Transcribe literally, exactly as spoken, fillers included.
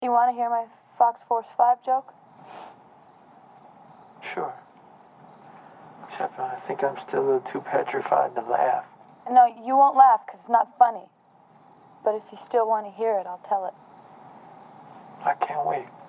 Do you want to hear my Fox Force five joke? Sure. Except I think I'm still a little too petrified to laugh. No, you won't laugh because it's not funny. But if you still want to hear it, I'll tell it. I can't wait.